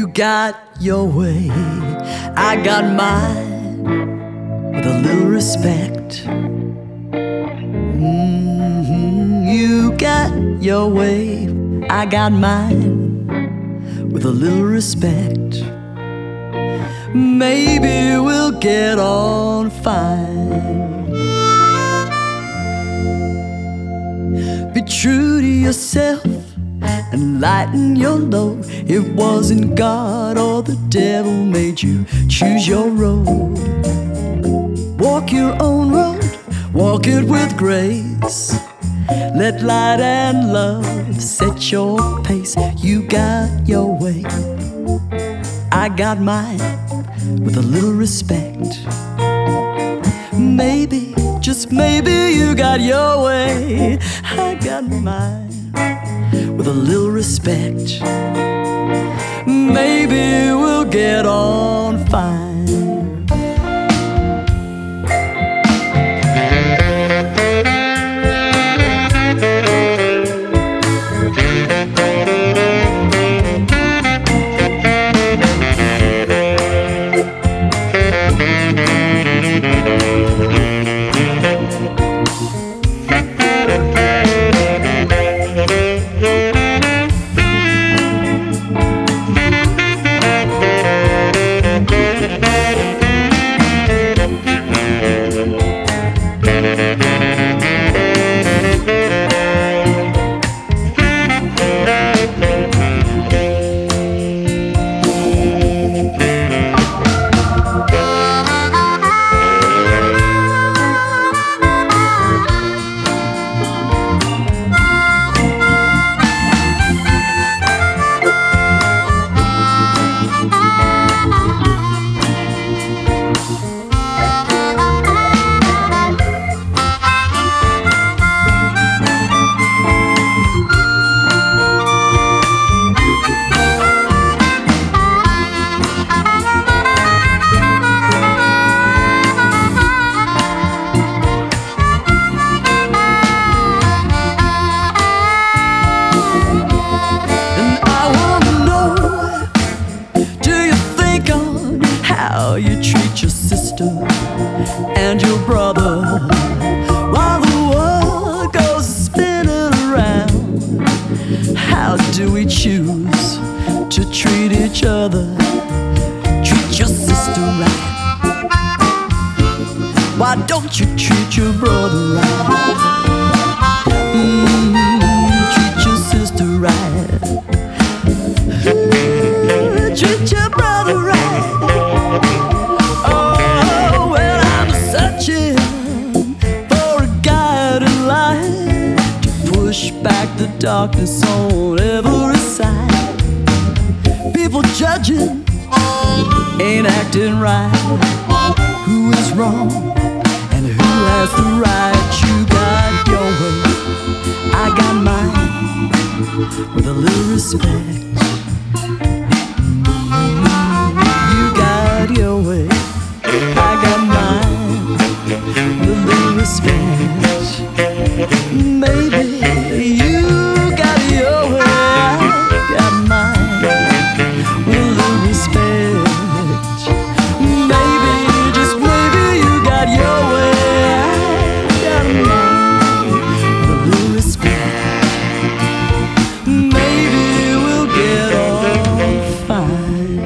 got your way, I got mine, with a little respect. You got your way, I got mine, with a little respect. Maybe we'll get on fine. Be true to yourself and lighten your load. It wasn't God or the devil made you choose your road. Walk your own road, walk it with grace. Let light and love set your pace. You got your way, I got mine, with a little respect. Maybe, just maybe you got your way, I got mine, with a little respect. Maybe we'll get on fine. How you treat your sister and your brother while the world goes spinning around. How do we choose to treat each other? Treat your sister right. Why don't you treat your brother right? Treat your sister right. Treat your brother right. Back the darkness on every side. People judging, ain't acting right. Who is wrong and who has the right? You got your way, I got mine, with a little respect. You got your way, I got mine, with a little respect. Maybe you got your way, I got mine, with a little respect. Maybe, just maybe you got your way, I got mine, with a little respect. Maybe we'll get on fine.